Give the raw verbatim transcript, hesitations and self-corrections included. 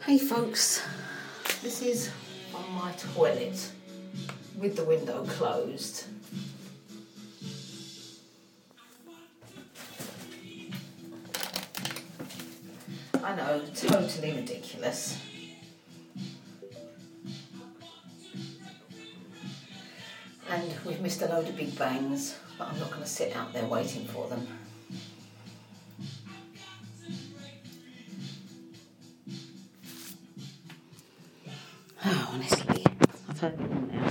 Hey folks, this is on my toilet with the window closed. I know, totally ridiculous. And we've missed a load of big bangs, but I'm not going to sit out there waiting for them. Oh, honestly, I've heard it all now.